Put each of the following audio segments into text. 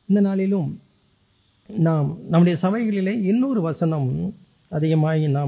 இந்த நாளிலும் நாம் நம்முடைய சபைகளிலே இன்னொரு வசனம் அதிகமாக நாம்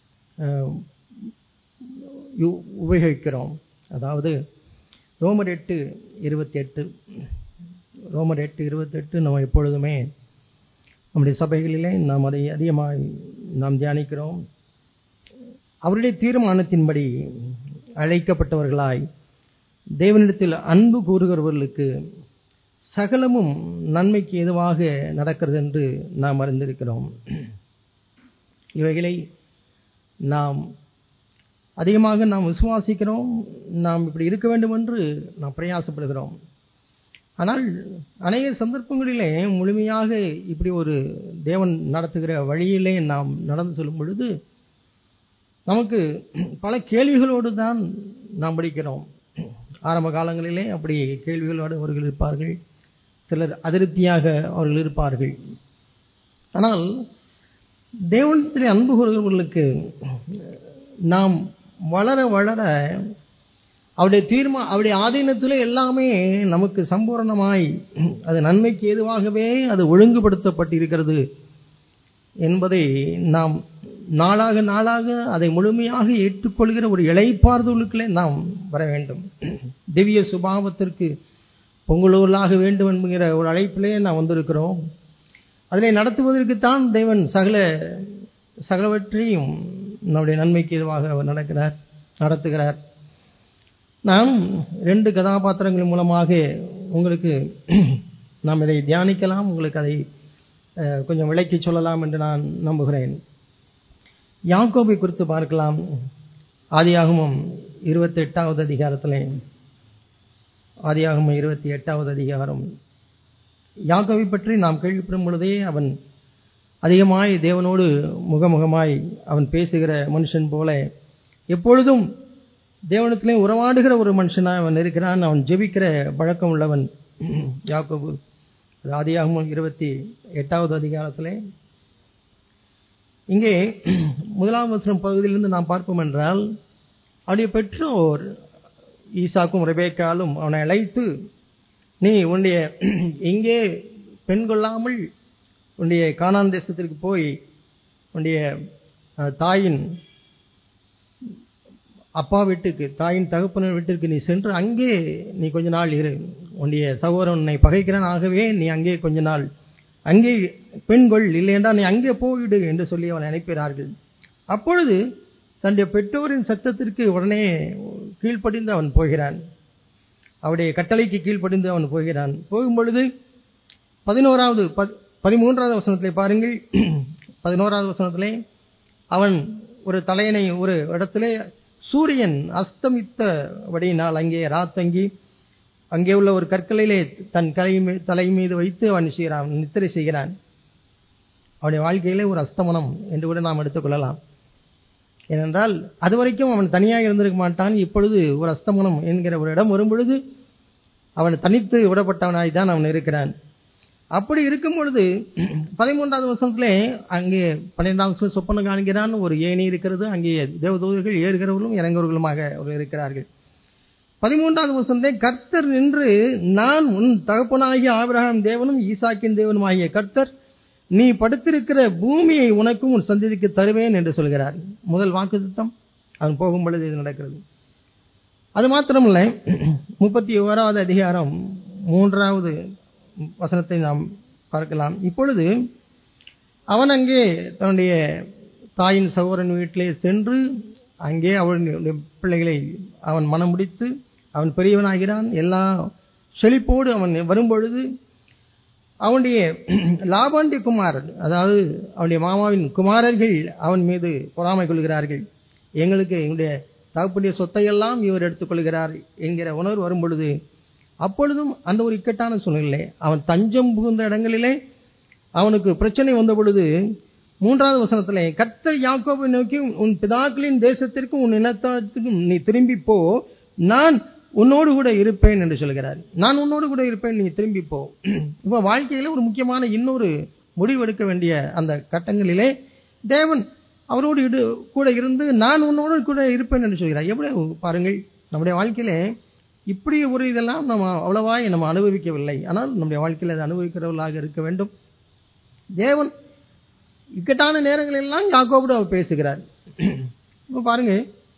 உபயோகிக்கிறோம். அதாவது ரோமர் 8:28 ரோமர் 8:28 நாம் எப்பொழுதுமே நம்முடைய சபைகளிலே நாம் அதை அதிகமாக நாம் தியானிக்கிறோம். அவருடைய தீர்மானத்தின்படி அழைக்கப்பட்டவர்களாய் தேவனிடத்தில் அன்பு கூறுகிறவர்களுக்கு சகலமும் நன்மைக்கு ஏதுவாக நடக்கிறது என்று நாம் அறிந்திருக்கிறோம். இவைகளை நாம் அதிகமாக நாம் விசுவாசிக்கிறோம். நாம் இப்படி இருக்க வேண்டும் என்று நாம் பிரயாசப்படுகிறோம். ஆனால் அநேக சந்தர்ப்பங்களிலே முழுமையாக இப்படி ஒரு தேவன் நடத்துகிற வழியிலே நாம் நடந்து செல்லும் பொழுது நமக்கு பல கேள்விகளோடு தான் நாம் படிக்கிறோம். ஆரம்ப காலங்களிலே அப்படி கேள்விகளோடு அவர்கள் இருப்பார்கள். சிலர் அதிருப்தியாக அவர்கள் இருப்பார்கள். ஆனால் தேவனிடத்திலே அன்பு கூறுகிறவர்களுக்கு நாம் வளர வளர அவருடைய ஆதீனத்திலே எல்லாமே நமக்கு சம்பூர்ணமாய் அது நன்மைக்கு ஏதுவாகவே அது ஒழுங்குபடுத்தப்பட்டிருக்கிறது என்பதை நாம் நாளாக நாளாக அதை முழுமையாக ஏற்றுக்கொள்கிற ஒரு இளைப்பாறுதலுக்குள்ளே நாம் வர வேண்டும். திவ்ய சுபாவத்திற்கு பொங்கலூர்களாக வேண்டும் என்கிற ஒரு அழைப்பிலே நாம் வந்திருக்கிறோம். அதனை நடத்துவதற்குத்தான் தேவன் சகலவற்றையும் நம்முடைய நன்மைக்கு எதுவாக நடத்துகிறார். நாம் 2 கதாபாத்திரங்கள் மூலமாக உங்களுக்கு நாம் இதை தியானிக்கலாம், உங்களுக்கு அதை கொஞ்சம் விளக்கி சொல்லலாம் என்று நான் நம்புகிறேன். யாக்கோபை குறித்து பார்க்கலாம். ஆதியாகமம் 28வது அதிகாரத்திலே, ஆதியாகமம் 28வது அதிகாரம், யாக்கோபை பற்றி நாம் கேள்விப்படும் பொழுதே அவன் அதிகமாய் தேவனோடு முகமுகமாய் அவன் பேசுகிற மனுஷன் போல எப்பொழுதும் தேவனத்திலே உறவாடுகிற ஒரு மனுஷனாக அவன் இருக்கிறான். அவன் ஜெபிக்கிற பழக்கம் உள்ளவன் யாக்கோபு. ஆதியாகமம் 28வது அதிகாரத்திலே இங்கே 1ஆம் வசனம் பகுதியிலிருந்து நாம் பார்ப்போம் என்றால், அவருடைய பெற்றோர் ஈசாக்கும் ரெபேக்காலும் அவனை அழைத்து, நீ உன்னுடைய எங்கே பெண் கொள்ளாமல் உன்னுடைய கானான் தேசத்திற்கு போய் உன்னுடைய தாயின் அப்பா வீட்டுக்கு, தாயின் தகப்பன வீட்டிற்கு நீ சென்று அங்கே நீ கொஞ்ச நாள் இரு, உன்னுடைய சகோதரன் உன்னை பகைக்கிறான், ஆகவே நீ அங்கே கொஞ்ச நாள் அங்கே பெண்கள் இல்லை என்றால் நீ அங்கே போயிடு என்று சொல்லி அவனை அனுப்பினார்கள். அப்பொழுது தன்னுடைய பெற்றோரின் சத்தத்திற்கு உடனே கீழ்ப்படிந்து அவன் போகிறான். அவருடைய கட்டளைக்கு கீழ்ப்படிந்து அவன் போகிறான். போகும்பொழுது 13வது வசனத்திலே பாருங்கள். 11வது வசனத்திலே அவன் ஒரு தலையணை ஒரு இடத்திலே சூரியன் அஸ்தமித்தபடியினால் அங்கே ராத்தங்கி அங்கே உள்ள ஒரு கற்களிலே தன் தலை மீது வைத்து அவன் நித்திரை செய்கிறான். அவனுடைய வாழ்க்கையிலே ஒரு அஸ்தமனம் என்று கூட நாம் எடுத்துக்கொள்ளலாம். ஏனென்றால் அதுவரைக்கும் அவன் தனியாக இருந்திருக்க மாட்டான். இப்பொழுது ஒரு அஸ்தமனம் என்கிற ஒரு இடம் வரும்பொழுது அவன் தனித்து விடப்பட்டவனாய் தான் அவன் இருக்கிறான். அப்படி இருக்கும் பொழுது 13வது வசனத்திலே அங்கே 12ஆம் வசனம் சொப்பனம் காண்கிறான். ஒரு ஏணி இருக்கிறது, அங்கே தேவதூதர்கள் ஏறுகிறவர்களும் இறங்குவர்களுமாக இருக்கிறார்கள். 13வது வசனத்திலே கர்த்தர் நின்று, நான் உன் தகப்பனாகிய ஆபிரகாம் தேவனும் ஈசாக்கின் தேவனும் ஆகிய கர்த்தர், நீ படுத்திருக்கிற பூமியை உனக்கும் உன் சந்ததிக்கு தருவேன் என்று சொல்கிறார். முதல் வாக்குத்தத்தம் அவன் போகும் பொழுது இது நடக்கிறது. அது மாத்திரமல்ல, 31வது அதிகாரம் 3வது வசனத்தை நாம் பார்க்கலாம். இப்பொழுது அவன் அங்கே தன்னுடைய தாயின் சகோதரன் வீட்டிலே சென்று அங்கே அவனுடைய பிள்ளைகளை அவன் மனம் முடித்து அவன் பெரியவனாகிறான். எல்லா செழிப்போடு அவன் வரும்பொழுது அவனுடைய லாபாண்டிய குமாரர், அதாவது அவனுடைய மாமாவின் குமாரர்கள் அவன் மீது பொறாமை கொள்கிறார்கள். எங்களுக்கு எங்களுடைய தகப்பனுடைய சொத்தையெல்லாம் இவர் எடுத்துக்கொள்கிறார் என்கிற உணர்வு வரும்பொழுது, அப்பொழுதும் அந்த ஒரு இக்கட்டான சூழ்நிலை, அவன் தஞ்சம் புகுந்த இடங்களிலே அவனுக்கு பிரச்சனை வந்த பொழுது 3வது வசனத்திலே கர்த்தர் யாக்கோபை நோக்கி, உன் பிதாக்களின் தேசத்திற்கும் உன் இனத்தாருக்கும் நீ திரும்பி போ, நான் உன்னோடு கூட இருப்பேன் என்று சொல்கிறார். நான் உன்னோடு கூட இருப்பேன், நீ திரும்பி போ. இப்போ வாழ்க்கையில ஒரு முக்கியமான இன்னொரு முடிவெடுக்க வேண்டிய அந்த கட்டங்களிலே தேவன் அவரோடு கூட இருந்து நான் உன்னோடு கூட இருப்பேன் என்று சொல்கிறார். எவ்வளவு பாருங்கள், நம்முடைய வாழ்க்கையிலே இப்படி ஒரு இதெல்லாம் நம்ம அவ்வளவாய் நம்ம அனுபவிக்கவில்லை. ஆனால் நம்முடைய வாழ்க்கையில் அதை அனுபவிக்கிறவர்களாக இருக்க வேண்டும். தேவன் இக்கட்டான நேரங்களெல்லாம் யாக்கோபோடு அவர் பேசுகிறார். இப்போ பாருங்க,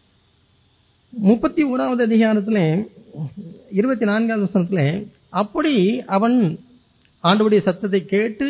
31வது அதிகாரத்தில் 24வது வசனத்தில், அப்படி அவன் ஆண்டவருடைய சத்தத்தை கேட்டு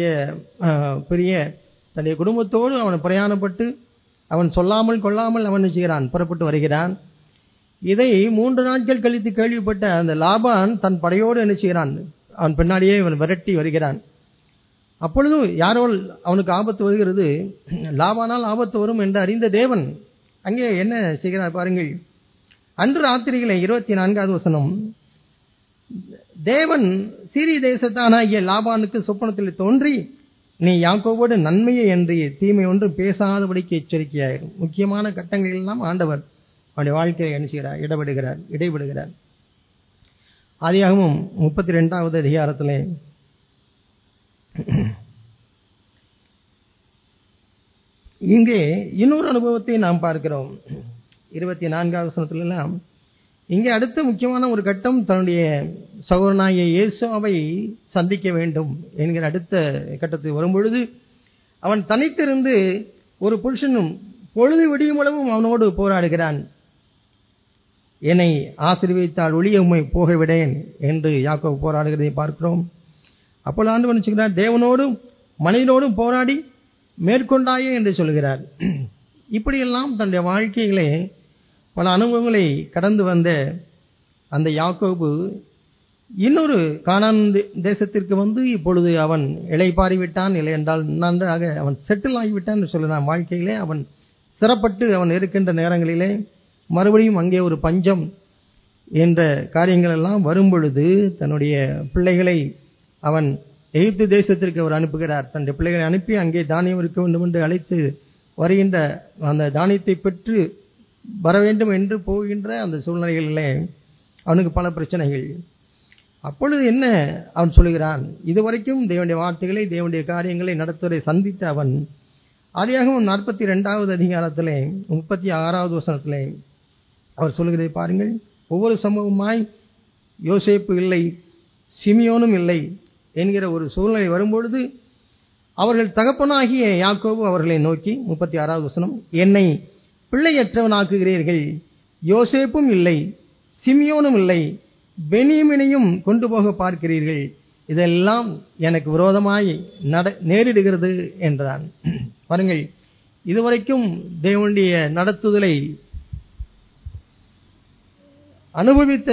தன்னுடைய குடும்பத்தோடு அவன் பிரயாணப்பட்டு அவன் சொல்லாமல் கொள்ளாமல் அவன் செய்கிறான், புறப்பட்டு வருகிறான். இதை 3 நாட்கள் கழித்து கேள்விப்பட்ட அந்த லாபான் தன் படையோடு என்ன செய்கிறான், அவன் பின்னாடியே அவன் விரட்டி வருகிறான். அப்பொழுது யாரோ அவனுக்கு ஆபத்து வருகிறது, லாபானால் ஆபத்து வரும் என்று அறிந்த தேவன் அங்கே என்ன செய்கிறார் பாருங்கள். அன்று ராத்திரிகளே 24வது வசனம், தேவன் சீரிய தேசத்தானாகிய லாபானுக்கு சொப்பனத்தில் தோன்றி, நீ யாக்கோபோடு நன்மையை என்று தீமை ஒன்று பேசாதபடிக்கு எச்சரிக்கையாயிரும். முக்கியமான கட்டங்களெல்லாம் ஆண்டவர் அவனுடைய வாழ்க்கையை என்ன செய்கிறார், இடைபடுகிறார். ஆதியாகமம் 32வது அதிகாரத்திலே இங்கே இன்னொரு அனுபவத்தை நாம் பார்க்கிறோம். 24வது வசனத்திலெல்லாம் இங்கே அடுத்த முக்கியமான ஒரு கட்டம், தன்னுடைய சகோதரனாகிய இயேசுவை சந்திக்க வேண்டும் என்கிற அடுத்த கட்டத்தில் வரும்பொழுது, அவன் தனித்திருந்து ஒரு புருஷனும் பொழுது விடியும் அளவும் அவனோடு போராடுகிறான். என்னை ஆசீர்வதித்தால் ஒழிய உம்மை போகவிடேன் என்று யாக்கோபு போராடுகிறதை பார்க்கிறோம். அப்பொழுது ஆண்டவன் சொல்கிறார், தேவனோடும் மனிதனோடும் போராடி மேற்கொண்டாயே என்று சொல்கிறார். இப்படியெல்லாம் தன்னுடைய வாழ்க்கையிலே பல அனுபவங்களை கடந்து வந்த அந்த யாக்கோபு இன்னொரு கானான் தேசத்திற்கு வந்து இப்பொழுது அவன் இளைப்பாறிவிட்டான். இல்லை என்றால் நன்றாக அவன் செட்டில் ஆகிவிட்டான் என்று சொல்கிறான். வாழ்க்கையிலே அவன் சிறப்பட்டு அவன் இருக்கின்ற நேரங்களிலே மறுபடியும் அங்கே ஒரு பஞ்சம் என்ற காரியங்கள் எல்லாம் வரும்பொழுது தன்னுடைய பிள்ளைகளை அவன் எகிப்து தேசத்திற்கு அவர் அனுப்புகிறார். தன்னுடைய பிள்ளைகளை அனுப்பி அங்கே தானியம் இருக்க வேண்டும் என்று அழைத்து வருகின்ற அந்த தானியத்தை பெற்று வர வேண்டும் என்று போகின்ற அந்த சூழ்நிலைகளிலே அவனுக்கு பல பிரச்சனைகள். அப்பொழுது என்ன அவன் சொல்கிறான், இதுவரைக்கும் தேவனுடைய வார்த்தைகளை தேவனுடைய காரியங்களை நடத்துவதை சந்தித்த அவன் ஆதியாகமம் 42வது அதிகாரத்திலே 36வது வசனத்திலே அவர் சொல்கிறதை பாருங்கள். ஒவ்வொரு சமூகமாய் யோசேப்பு இல்லை, சிமியோனும் இல்லை என்கிற ஒரு சூழ்நிலை வரும்பொழுது அவர்கள் தகப்பனாகிய யாக்கோபு அவர்களை நோக்கி, 36வது வசனம், என்னை பிள்ளையற்றவனாக்குகிறீர்கள், யோசேப்பும் இல்லை, சிமியோனும் இல்லை, பென்யமீனையும் கொண்டு போக பார்க்கிறீர்கள், இதெல்லாம் எனக்கு விரோதமாய் நேரிடுகிறது என்றான். பாருங்கள், இதுவரைக்கும் தேவனுடைய நடத்துதலை அனுபவித்த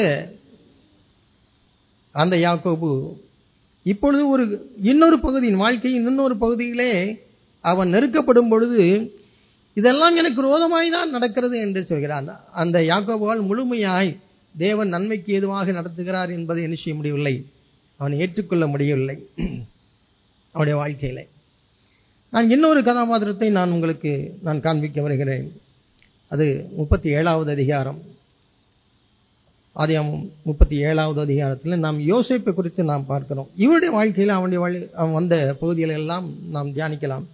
அந்த யாக்கோபு இப்பொழுது இன்னொரு பகுதியின் வாழ்க்கையின் இன்னொரு பகுதியிலே அவன் நெருக்கப்படும் பொழுது இதெல்லாம் எனக்கு விரோதமாய் தான் நடக்கிறது என்று சொல்கிறான். அந்த யாக்கோபால் முழுமையாய் தேவன் நன்மைக்கு ஏதுவாக நடத்துகிறார் என்பதை என்ன செய்ய முடியவில்லை, அவனை ஏற்றுக்கொள்ள முடியவில்லை அவனுடைய வாழ்க்கையில. நான் இன்னொரு கதாபாத்திரத்தை உங்களுக்கு காண்பிக்க வருகிறேன். அது 37வது அதிகாரம். ஆதியாகமம் 37வது அதிகாரத்தில் நாம் யோசேப்பை குறித்து நாம் பார்க்கிறோம். இவருடைய வாழ்க்கையில் அவன் வந்த பகுதிகளை எல்லாம் நாம் தியானிக்கலாம்.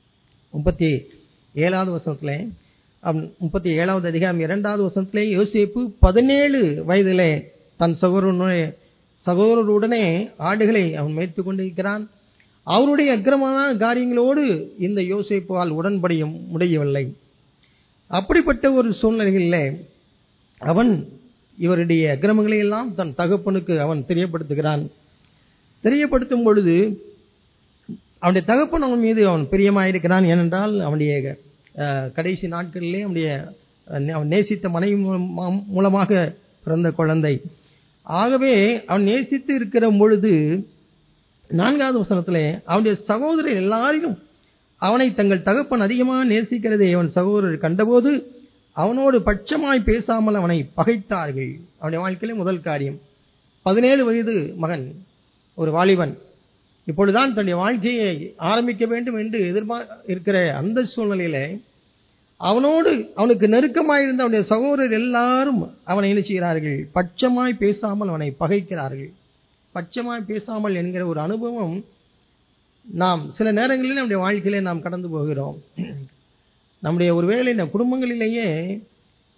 37வது வசனத்திலே 37வது அதிகாரம் 2வது வசனத்திலே யோசேப்பு 17 வயதிலே தன் சகோதரருடனே ஆடுகளை அவன் மேய்த்து கொண்டிருக்கிறான். அவருடைய அக்கிரமமான காரியங்களோடு இந்த யோசேப்பால் உடன்படிய முடியவில்லை. அப்படிப்பட்ட ஒரு சூழ்நிலைகளிலே அவன் இவருடைய அக்கிரமங்களை எல்லாம் தன் தகப்பனுக்கு அவன் தெரியப்படுத்துகிறான். தெரியப்படுத்தும் பொழுது அவனுடைய தகப்பன் அவன் மீது அவன் பிரியமாயிருக்கிறான். ஏனென்றால் அவனுடைய கடைசி நாட்களிலே அவன் நேசித்த மனைவி மூலமாக பிறந்த குழந்தை. ஆகவே அவன் நேசித்து இருக்கிற பொழுது 4வது வசனத்திலே அவனுடைய சகோதரர் எல்லாரிலும் அவனை தங்கள் தகப்பன் அதிகமாக நேசிக்கிறதை அவன் சகோதரர் கண்டபோது அவனோடு பட்சமாய் பேசாமல் அவனை பகைத்தார்கள். அவனுடைய வாழ்க்கையிலே முதல் காரியம், 17 வயது மகன், ஒரு வாலிபன், இப்பொழுதுதான் தன்னுடைய வாழ்க்கையை ஆரம்பிக்க வேண்டும் என்று இருக்கிற அந்த சூழ்நிலையில அவனுக்கு நெருக்கமாயிருந்த அவனுடைய சகோதரர் எல்லாரும் அவனை என்ன செய்கிறார்கள், பட்சமாய் பேசாமல் அவனை பகைக்கிறார்கள். பட்சமாய் பேசாமல் என்கிற ஒரு அனுபவம் நாம் சில நேரங்களில் நம்முடைய வாழ்க்கையிலே நாம் கடந்து போகிறோம். நம்முடைய ஒருவேளை இந்த குடும்பங்களிலேயே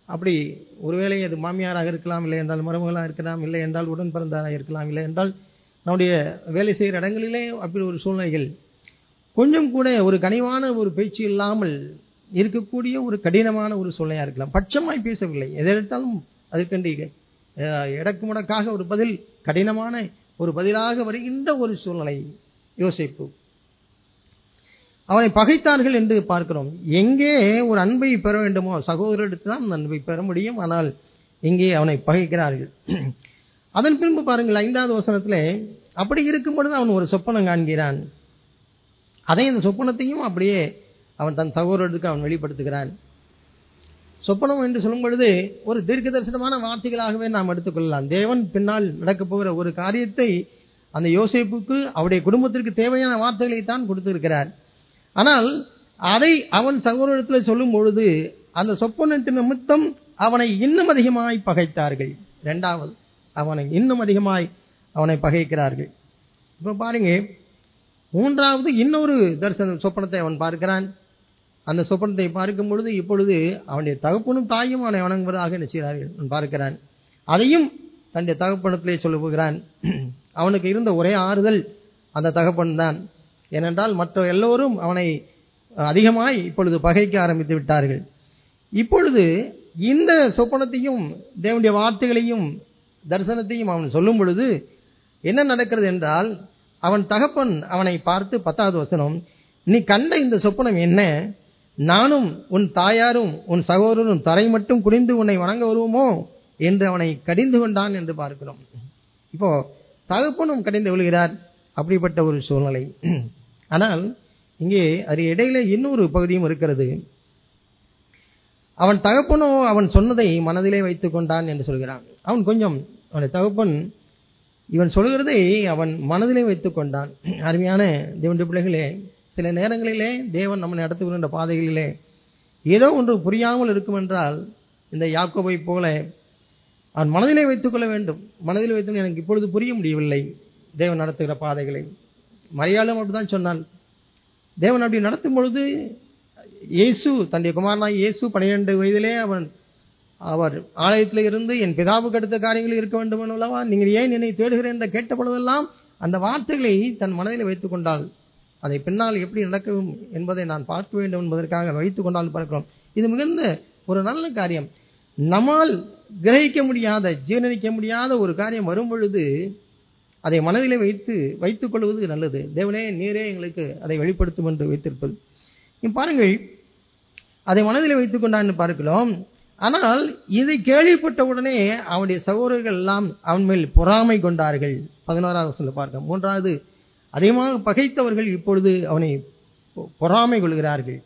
அப்படி ஒருவேளை அது மாமியாராக இருக்கலாம், இல்லை என்றால் மருமகளாக இருக்கலாம், இல்லை என்றால் உடன் பிறந்ததாக இருக்கலாம், இல்லை என்றால் நம்முடைய வேலை செய்கிற இடங்களிலே அப்படி ஒரு சூழ்நிலைகள் கொஞ்சம் கூட ஒரு கனிவான ஒரு பேச்சு இல்லாமல் இருக்கக்கூடிய ஒரு கடினமான ஒரு சூழ்நிலையாக இருக்கலாம். பட்சமாய் பேசவில்லை, எதெடுத்தாலும் அதுக்கண்டி எடக்கு முடக்காக ஒரு பதில், கடினமான ஒரு பதிலாக வருகின்ற ஒரு சூழ்நிலை. யோசேப்பு அவனை பகைத்தார்கள் என்று பார்க்கிறோம். எங்கே ஒரு அன்பை பெற வேண்டுமோ சகோதரரிடத்தில் தான் அந்த அன்பை பெற முடியும், ஆனால் இங்கே அவனை பகைக்கிறார்கள். அதன் பின்பு பாருங்கள் 5வது வசனத்திலே, அப்படி இருக்கும் பொழுது அவன் ஒரு சொப்பனம் காண்கிறான். அதை அந்த சொப்பனத்தையும் அப்படியே அவன் தன் சகோதரருக்கு அவன் வெளிப்படுத்துகிறான். சொப்பனம் என்று சொல்லும் பொழுது ஒரு தீர்க்க தரிசனமான வார்த்தைகளாகவே நாம் எடுத்துக்கொள்ளலாம். தேவன் பின்னால் நடக்கப் போகிற ஒரு காரியத்தை அந்த யோசேப்புக்கு அவருடைய குடும்பத்திற்கு தேவையான வார்த்தைகளை தான் கொடுத்திருக்கிறார். ஆனால் அதை அவன் சகோதரத்தில் சொல்லும் பொழுது அந்த சொப்பனத்தின் நிமித்தம் அவனை இன்னும் அதிகமாய் பகைத்தார்கள். 2வது அவனை இன்னும் அதிகமாய் அவனை பகைக்கிறார்கள். இப்ப பாருங்க, 3வது இன்னொரு தரிசன சொப்பனத்தை அவன் பார்க்கிறான். அந்த சொப்பனத்தை பார்க்கும் பொழுது இப்பொழுது அவனுடைய தகப்பனும் தாயும் அவனை வணங்குவதாக நினைக்கிறார்கள் பார்க்கிறான். அதையும் தன்னுடைய தகப்பனத்திலே சொல்ல போகிறான். அவனுக்கு இருந்த ஒரே ஆறுதல் அந்த தகப்பன் தான். ஏனென்றால் மற்ற எல்லோரும் அவனை அதிகமாய் இப்பொழுது பகைக்க ஆரம்பித்து விட்டார்கள். இப்பொழுது இந்த சொப்பனத்தையும் தேவனுடைய வார்த்தைகளையும் தரிசனத்தையும் அவன் சொல்லும் பொழுது என்ன நடக்கிறது என்றால், அவன் தகப்பன் அவனை பார்த்து 10வது வசனம், நீ கண்ட இந்த சொப்பனம் என்ன? நானும் உன் தாயாரும் உன் சகோதரரும் தரை மட்டும் குனிந்து உன்னை வணங்க வருவோமோ என்று அவனை கடிந்து கொண்டான் என்று பார்க்கிறோம். இப்போ தகப்பனும் கடிந்து விழுகிறார். அப்படிப்பட்ட ஒரு சூழ்நிலை. ஆனால் இங்கே அது இடையில இன்னொரு பகுதியும் இருக்கிறது. அவன் தகப்பனோ அவன் சொன்னதை மனதிலே வைத்துக் கொண்டான் என்று சொல்கிறான். அவன் கொஞ்சம் அவனுடைய தகப்பன் இவன் சொல்கிறதை அவன் மனதிலே வைத்துக் கொண்டான். அருமையான தேவனுடைய பிள்ளைகளே, சில நேரங்களிலே தேவன் நம்மை நடத்துகின்ற பாதைகளிலே ஏதோ ஒன்று புரியாமல் இருக்கும் என்றால் இந்த யாக்கோபை போல அவன் மனதிலே வைத்துக் கொள்ள வேண்டும். மனதில் வைத்து எனக்கு இப்பொழுது புரிய முடியவில்லை தேவன் நடத்துகிற பாதைகளை. மரியாளும் அப்படிதான் சொன்னான். தேவன் அப்படி நடத்தும் பொழுது இயேசு தன்னுடைய குமாரனாய் இயேசு 12 வயதிலே அவர் ஆலயத்தில் இருந்து என் பிதாவுக்கு அடுத்த காரியங்களில் இருக்க வேண்டும் அல்லவா, நீங்கள் ஏன் என்னை தேடுகிறேன் என்று கேட்ட பொழுதெல்லாம் அந்த வார்த்தைகளை தன் மனதில் வைத்துக் கொண்டால் அதை பின்னால் எப்படி நடக்கும் என்பதை நான் பார்க்க வேண்டும் என்பதற்காக வைத்துக் கொண்டால் பார்க்கிறோம். இது மிகுந்த ஒரு நல்ல காரியம். நம்மால் கிரகிக்க முடியாத ஜீர்ணிக்க முடியாத ஒரு காரியம் வரும் பொழுது அதை மனதிலே வைத்துக் கொள்வது நல்லது. தேவனே நீரே எங்களுக்கு அதை வெளிப்படுத்தும் என்று வைத்திருப்பது. பாருங்கள், அதை மனதிலே வைத்துக் கொண்டான்னு பார்க்கிறோம். ஆனால் இதை கேள்விப்பட்ட உடனே அவனுடைய சகோதரர்கள் எல்லாம் அவன் மேல் பொறாமை கொண்டார்கள். 11வது வசனத்தில் பார்க்க. 3வது அதிகமாக பகைத்தவர்கள் இப்பொழுது அவனை பொறாமை கொள்கிறார்கள்.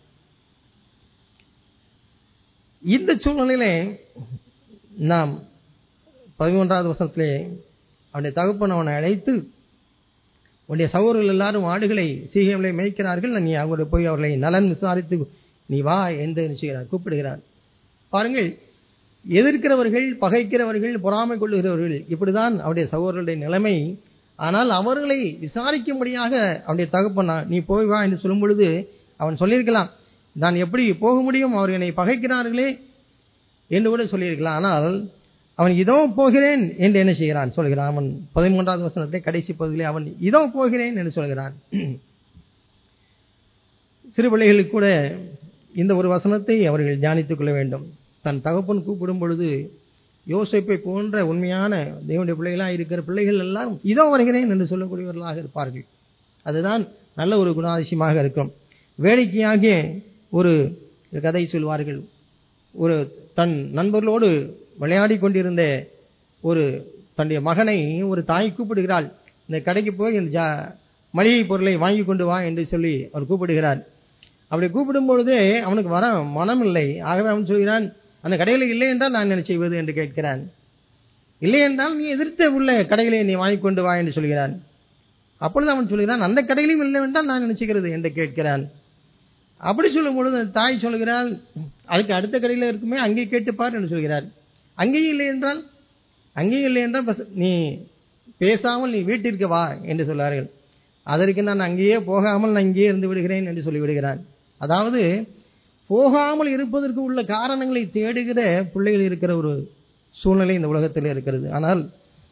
இந்த சூழ்நிலையிலே நாம் 11வது வசனத்திலே அவனுடைய தகப்பன் அவனை அழைத்து, உன்னுடைய சகோதரர்கள் எல்லாரும் ஆடுகளை சீகேமிலே மேய்க்கிறார்கள், நீ அவங்களை போய் அவர்களை நலன் விசாரித்து நீ வா என்று நினைச்சுகிறார், கூப்பிடுகிறார். பாருங்கள், எதிர்க்கிறவர்கள், பகைக்கிறவர்கள், பொறாமை கொள்ளுகிறவர்கள், இப்படிதான் அவருடைய சகோதரர்களுடைய நிலைமை. ஆனால் அவர்களை விசாரிக்கும்படியாக அவனுடைய தகப்பன் நீ போய் வா என்று சொல்லும் பொழுது அவன் சொல்லியிருக்கலாம், நான் எப்படி போக முடியும், அவர்கள் என்னை பகைக்கிறார்களே என்று கூட சொல்லியிருக்கலாம். ஆனால் அவன் இதோ போகிறேன் என்று என்ன செய்கிறான் சொல்கிறான். அவன் 13வது வசனத்தை கடைசி பகுதியிலே அவன் இதோ போகிறேன் என்று சொல்கிறான். சிறு பிள்ளைகளுக்கு கூட இந்த ஒரு வசனத்தை அவர்கள் தியானித்துக் கொள்ள வேண்டும். தன் தகப்பன் கூப்பிடும் பொழுது யோசேப்பை போன்ற உண்மையான தேவனுடைய பிள்ளைகளாக இருக்கிற பிள்ளைகள் எல்லாம் இதோ வருகிறேன் என்று சொல்லக்கூடியவர்களாக இருப்பார்கள். அதுதான் நல்ல ஒரு குணாதிசயமாக இருக்கும். வேடிக்கையாக ஒரு கதை சொல்வார்கள். ஒரு தன் நண்பர்களோடு விளையாடி கொண்டிருந்த ஒரு தன்னுடைய மகனை ஒரு தாய் கூப்பிடுகிறாள். இந்த கடைக்கு போய் இந்த மளிகை பொருளை வாங்கி கொண்டு வா என்று சொல்லி அவர் கூப்பிடுகிறார். அப்படி கூப்பிடும் பொழுதே அவனுக்கு வர மனம் இல்லை. ஆகவே அவன் சொல்கிறான், அந்த கடையில் இல்லை என்றால் நான் என்ன செய்வது என்று கேட்கிறான். இல்லை என்றால் நீ எதிர்த்த உள்ள கடைகளை நீ வாங்கி கொண்டு வா என்று சொல்கிறான். அப்பொழுது அவன் சொல்கிறான், அந்த கடையிலும் இல்லை என்றால் நான் நினைச்சுக்கிறது என்று கேட்கிறான். அப்படி சொல்லும் பொழுது அந்த தாய் சொல்கிறாள், அதுக்கு அடுத்த கடையில் இருக்குமே அங்கே கேட்டுப்பார் என்று சொல்கிறார். அங்கேயும் இல்லை என்றால் நீ பேசாமல் நீ வீட்டிற்கு வா என்று சொல்வார்கள். அதற்கு நான் அங்கேயே போகாமல் நான் இங்கேயே இருந்து விடுகிறேன் என்று சொல்லிவிடுகிறான். அதாவது போகாமல் இருப்பதற்கு உள்ள காரணங்களை தேடுகிற பிள்ளைகள் இருக்கிற ஒரு சூழ்நிலை இந்த உலகத்தில் இருக்கிறது. ஆனால்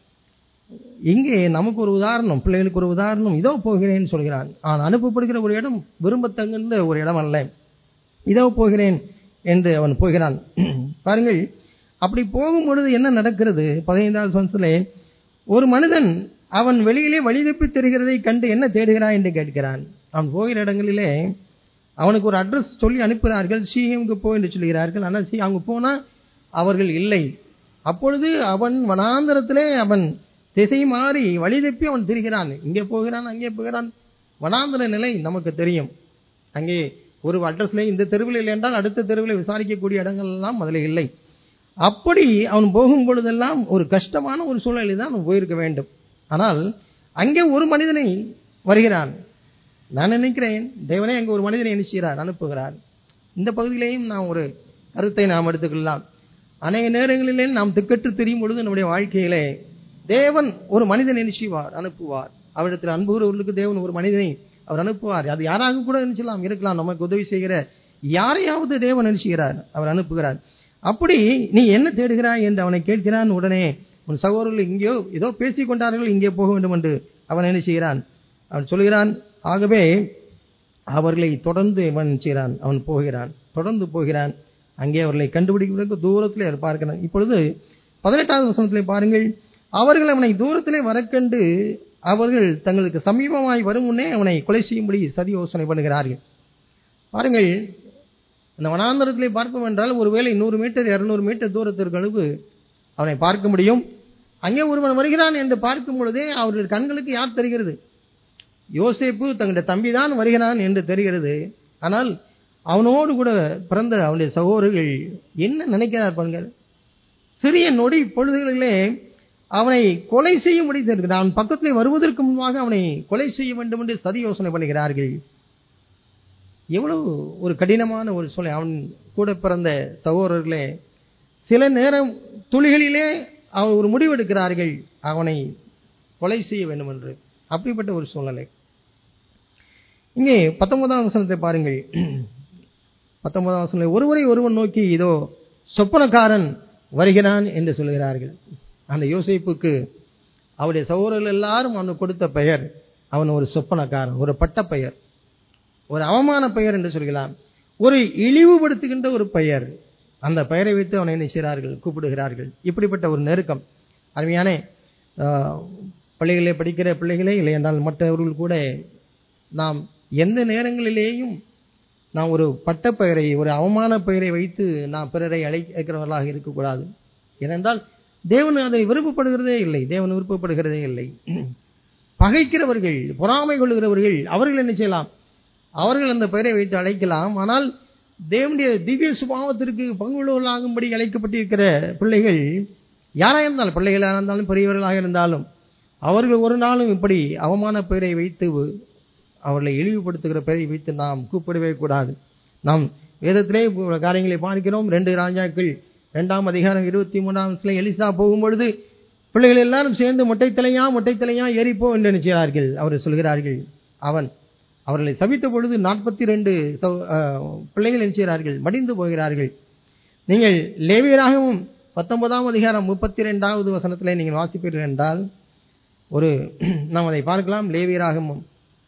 இங்கே நமக்கு ஒரு உதாரணம், பிள்ளைகளுக்கு ஒரு உதாரணம். இதோ போகிறேன் சொல்கிறான். அனுப்பப்படுகிற ஒரு இடம் விரும்பத்தகுந்த ஒரு இடம் அல்ல. இதோ போகிறேன் என்று அவன் போகிறான். பாருங்கள், அப்படி போகும்பொழுது என்ன நடக்கிறது? 15வது வசனத்திலே ஒரு மனிதன் அவன் வெளியிலே வழி தப்பி தெரிகிறதை கண்டு என்ன தேடுகிறான் என்று கேட்கிறான். அவன் போகிற இடங்களிலே அவனுக்கு ஒரு அட்ரஸ் சொல்லி அனுப்புகிறார்கள். சீகேமுக்கு போ என்று சொல்கிறார்கள். ஆனால் அங்கு போனால் அவர்கள் இல்லை. அப்பொழுது அவன் வனாந்தரத்திலே அவன் திசை மாறி வழி தப்பி அவன் திரிகிறான். இங்கே போகிறான், அங்கே போகிறான். வனாந்தர நிலை நமக்கு தெரியும். அங்கே ஒரு அட்ரஸ்ல இந்த தெருவில் இல்லை என்றால் அடுத்த தெருவில் விசாரிக்கக்கூடிய இடங்கள் எல்லாம் அதில் இல்லை. அப்படி அவன் போகும் பொழுதெல்லாம் ஒரு கஷ்டமான ஒரு சூழ்நிலை தான் அவன் போயிருக்க வேண்டும். ஆனால் அங்கே ஒரு மனிதனை வருகிறான். நான் நினைக்கிறேன் தேவனே அங்கே ஒரு மனிதனை நினைச்சுகிறார், அனுப்புகிறார். இந்த பகுதியிலேயும் நாம் ஒரு கருத்தை நாம் எடுத்துக்கொள்ளலாம். அநேக நேரங்களிலே நாம் திக்கற்று தெரியும் பொழுது நம்முடைய வாழ்க்கையிலே தேவன் ஒரு மனிதனை நினைச்சுவார், அனுப்புவார். அவரிடத்தில் அன்புகிறவர்களுக்கு தேவன் ஒரு மனிதனை அவர் அனுப்புவார். அது யாராக கூட நினைச்சலாம், இருக்கலாம். நமக்கு உதவி செய்கிற யாரையாவது தேவன் நினைச்சுகிறார், அவர் அனுப்புகிறார். அப்படி நீ என்ன தேடுகிறாய் என்று அவனை கேட்கிறான். உடனே உன் சகோதரர்கள் இங்கேயோ ஏதோ பேசிக் கொண்டார்கள், இங்கே போக வேண்டும் என்று அவன் என்ன செய்கிறான்? அவன் சொல்கிறான். ஆகவே அவர்களை தொடர்ந்து அவன் செய்கிறான். அவன் போகிறான், தொடர்ந்து போகிறான். அங்கே அவர்களை கண்டுபிடிக்கிறதுக்கு தூரத்திலே பார்க்கிறான். இப்பொழுது 18வது வசனத்திலே பாருங்கள். அவர்கள் அவனை தூரத்திலே வரக்கண்டு அவர்கள் தங்களுக்கு சமீபமாய் வரும் முன்னே அவனை கொலை செய்யும்படி சதி யோசனை பண்ணுகிறார்கள். பாருங்கள், அந்த வனாந்தரத்திலே பார்ப்போம் என்றால் ஒருவேளை 100 மீட்டர் 200 மீட்டர் தூரத்திற்கு அவனை பார்க்க முடியும். அங்கே ஒருவன் வருகிறான் என்று பார்க்கும் பொழுதே அவர்கள் கண்களுக்கு யார் தெரிகிறது? யோசேப்பு தங்களுடைய தம்பிதான் வருகிறான் என்று தெரிகிறது. ஆனால் அவனோடு கூட பிறந்த அவனுடைய சகோதரர்கள் என்ன நினைக்கிறார் பாருங்கள். சிறிய நொடி பொழுதுகளிலே அவனை கொலை செய்யும்படி தெரிகிறான். அவன் பக்கத்திலே வருவதற்கு முன்பாக அவனை கொலை செய்ய வேண்டும் என்று சதி யோசனை பண்ணுகிறார்கள். எவ்வளவு ஒரு கடினமான ஒரு சூழ்நிலை. அவன் கூட பிறந்த சகோதரர்களே சில நேரம் துளிகளிலே அவன் ஒரு முடிவெடுக்கிறார்கள், அவனை கொலை செய்ய வேண்டும் என்று. அப்படிப்பட்ட ஒரு சூழ்நிலை. இங்கே 19வது வசனத்தை பாருங்கள். 19வது வசனத்தில் ஒருவரை ஒருவன் நோக்கி இதோ சொப்பனக்காரன் வருகிறான் என்று சொல்கிறார்கள். அந்த யோசேப்புக்கு அவருடைய சகோதரர்கள் எல்லாரும் அவனுக்கு கொடுத்த பெயர், அவன் ஒரு சொப்பனக்காரன், ஒரு பட்ட பெயர், ஒரு அவமான பெயர் என்று சொல்கிறான். ஒரு இழிவுபடுத்துகின்ற ஒரு பெயர். அந்த பெயரை வைத்து அவனை என்ன செய்கிறார்கள்? கூப்பிடுகிறார்கள். இப்படிப்பட்ட ஒரு நெருக்கம். அருமையான பள்ளிகளை படிக்கிற பிள்ளைகளே இல்லை என்றால் மற்றவர்கள் கூட நாம் எந்த நேரங்களிலேயும் நாம் ஒரு பட்ட பெயரை, ஒரு அவமான பெயரை வைத்து நாம் பிறரை அழைக்கிறவர்களாக இருக்கக்கூடாது. ஏனென்றால் தேவன் அதை விருப்பப்படுகிறதே இல்லை. தேவன் விருப்பப்படுகிறதே இல்லை. பகைக்கிறவர்கள், பொறாமை கொள்ளுகிறவர்கள், அவர்கள் என்ன செய்யலாம்? அவர்கள் அந்த பெயரை வைத்து அழைக்கலாம். ஆனால் தேவனுடைய திவ்ய சுபாவத்திற்கு பங்குள்ளவர்களாகும்படி அழைக்கப்பட்டிருக்கிற பிள்ளைகள் யாராக இருந்தாலும், பிள்ளைகளாக இருந்தாலும் பெரியவர்களாக இருந்தாலும், அவர்கள் ஒரு நாளும் இப்படி அவமான பெயரை வைத்து அவர்களை இழிவுபடுத்துகிற பெயரை வைத்து நாம் கூப்பிடவே கூடாது. நாம் வேதத்திலே காரியங்களை பார்க்கிறோம். 2 ராஜாக்கள் 2ஆம் அதிகாரம் 23ஆம் எலிசா போகும்பொழுது பிள்ளைகள் எல்லாரும் சேர்ந்து மொட்டை தலையா ஏறிப்போ என்று நினைக்கிறார்கள். அவர்கள் சொல்கிறார்கள். அவர்களை சபித்த பொழுது 42 பிள்ளைகள் நினைக்கிறார்கள், மடிந்து போகிறார்கள். நீங்கள் லேவியராகவும் 19ஆம் அதிகாரம் 32வது வசனத்திலே நீங்கள் வாசிப்பீர்கள் என்றால் நாம் அதை பார்க்கலாம். லேவியராகவும்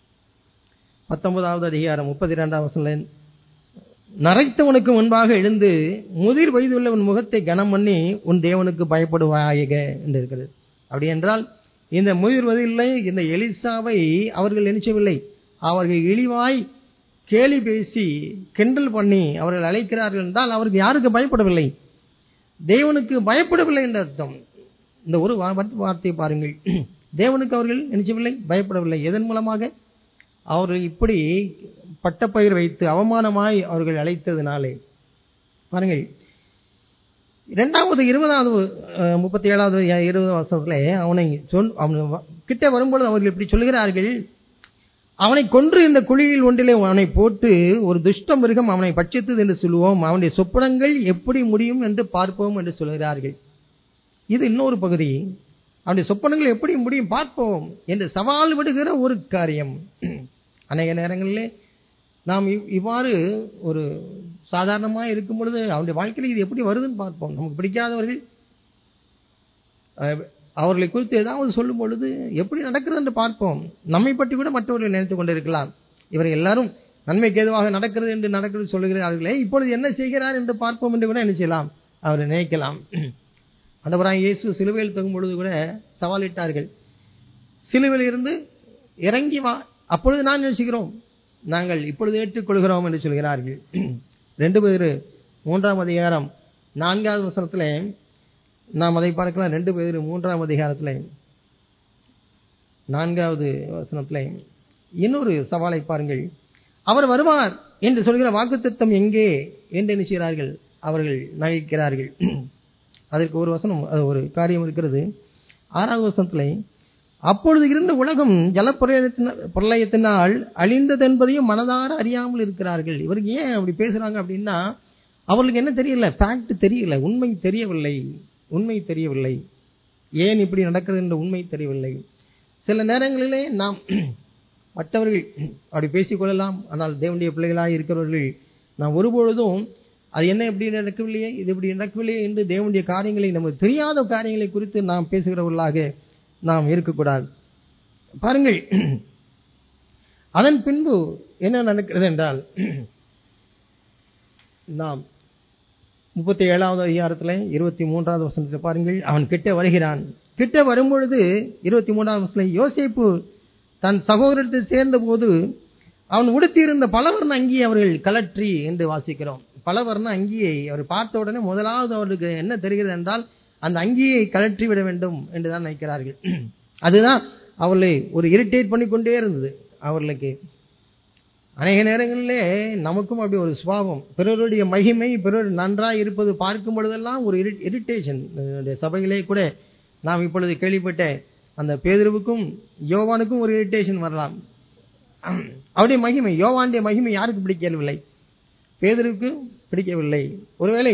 19வது அதிகாரம் 32ஆம் வசனம், நரைத்தவனுக்கு முன்பாக எழுந்து முதிர் வயதுள்ள உன் முகத்தை கனம் பண்ணி உன் தேவனுக்கு பயப்படுவாயக என்று இருக்கிறது. அப்படி என்றால் இந்த முதிர் வயதில்லை, இந்த எலிசாவை அவர்கள் நினைச்சவில்லை. அவர்கள் இழிவாய் கேலி பேசி கிண்டல் பண்ணி அவர்கள் அழைக்கிறார்கள் என்றால் அவர்கள் யாருக்கு பயப்படவில்லை? தேவனுக்கு பயப்படவில்லை என்ற அர்த்தம். இந்த ஒரு வார்த்தையை பாருங்கள். தேவனுக்கு அவர்கள் நினைச்சவில்லை, பயப்படவில்லை. எதன் மூலமாக? அவர்கள் இப்படி பட்டப்பயிர் வைத்து அவமானமாய் அவர்கள் அழைத்ததினாலே. பாருங்கள், 2வது 20வது 37வது 20வது வருஷத்திலே அவன் கிட்ட வரும்பொழுது அவர்கள் இப்படி சொல்கிறார்கள், அவனை கொன்று இந்த குழியில் ஒன்றிலே அவனை போட்டு ஒரு துஷ்ட மிருகம் அவனை பட்சித்தது என்று சொல்லுவோம், அவனுடைய சொப்பனங்கள் எப்படி முடியும் என்று பார்ப்போம் என்று சொல்கிறார்கள். இது இன்னொரு பகுதி. அவனுடைய சொப்பனங்கள் எப்படி முடியும் பார்ப்போம் என்று சவால் விடுகிற ஒரு காரியம். அநேக நேரங்களிலே நாம் இவ்வாறு ஒரு சாதாரணமாக இருக்கும் பொழுது அவனுடைய வாழ்க்கையில் இது எப்படி வருதுன்னு பார்ப்போம். நமக்கு பிடிக்காதவர்கள் அவர்களை குறித்து ஏதாவது சொல்லும் பொழுது எப்படி நடக்கிறது என்று பார்ப்போம். நம்மை பற்றி கூட மற்றவர்கள் நினைத்துக் கொண்டிருக்கலாம். இவர்கள் எல்லாரும் நன்மைக்கு ஏதுவாக நடக்கிறது என்று நடக்கிறது சொல்லுகிறார்களே, இப்பொழுது என்ன செய்கிறார் என்று பார்ப்போம் என்று கூட என்ன செய்யலாம், அவரை நினைக்கலாம். ஆண்டவராகிய இயேசு சிலுவையில் தொங்கும் பொழுது கூட சவாலிட்டார்கள். சிலுவையில் இருந்து இறங்கி வா, அப்பொழுது நான் நினைச்சுகிறோம், நாங்கள் இப்பொழுது ஏற்றுக்கொள்கிறோம் என்று சொல்கிறார்கள். 2 பேதுரு 3ஆம் அதிகாரம் 4வது வசனத்திலே நாம் அதை பார்க்கலாம். 2 பேதுரு 3ஆம் அதிகாரத்திலே 4வது வசனத்திலே இன்னொரு சவாலை பாருங்கள். அவர் வருவார் என்று சொல்கிற வாக்குத்தத்தம் எங்கே என்று நினைக்கிறார்கள், அவர்கள் நகைக்கிறார்கள். அதற்கு ஒரு வசனம், ஒரு காரியம் இருக்கிறது. 6வது வசனத்திலே அப்பொழுது இருந்த உலகம் ஜலப்பிரளயத்தினால் அழிந்தது என்பதையும் மனதார அறியாமல் இருக்கிறார்கள். இவருக்கு ஏன் அப்படி பேசுறாங்க அப்படின்னா, அவர்களுக்கு என்ன தெரியல, ஃபேக்ட் தெரியல, உண்மை தெரியவில்லை. ஏன் இப்படி நடக்கிறது என்ற உண்மை தெரியவில்லை. சில நேரங்களிலே நாம் மற்றவர்கள் அப்படி பேசிக்கொள்ளலாம். ஆனால் தேவனுடைய பிள்ளைகளாக இருக்கிறவர்கள் நாம் ஒருபொழுதும் அது என்ன இப்படி நடக்கவில்லையே, இது இப்படி நடக்கவில்லையே என்று தேவனுடைய காரியங்களை, நமக்கு தெரியாத காரியங்களை குறித்து நாம் பேசுகிறவர்களாக நாம் இருக்கக்கூடாது. பாருங்கள், அதன் பின்பு என்ன நடக்கிறது என்றால், நாம் 37வது அதிகாரத்தில் 23வது வசனத்தில் பாருங்கள். அவன் கிட்ட வருகிறான். கிட்ட வரும்பொழுது 23வது வசனத்தில் யோசேப்பு தன் சகோதரத்தை சேர்ந்த போது அவன் உடுத்தியிருந்த பலவர்ண அங்கியை அவர்கள் கலற்றி என்று வாசிக்கிறோம். பலவர்ண அங்கியை அவர் பார்த்த உடனே முதலாவது அவருக்கு என்ன தெரிகிறது என்றால், அந்த அங்கியை கலற்றி விட வேண்டும் என்றுதான் நினைக்கிறார்கள். அதுதான் அவர்களை ஒரு இரிட்டேட் பண்ணிக்கொண்டே இருந்தது. அவர்களுக்கு அநேக நேரங்களிலே நமக்கும் அப்படி ஒரு சுபாவம், பிறருடைய மகிமை, பிறர் நன்றாய் இருப்பது பார்க்கும் பொழுதெல்லாம் ஒரு இரிட்டேஷன். சபையிலே கூட நாம் இப்பொழுது கேள்விப்பட்ட அந்த பேதுருவுக்கும் யோவானுக்கும் ஒரு இரிட்டேஷன் வரலாம். அவருடைய மகிமை, யோவானுடைய மகிமை யாருக்கு பிடிக்கவில்லை? பேதுருவுக்கு பிடிக்கவில்லை. ஒருவேளை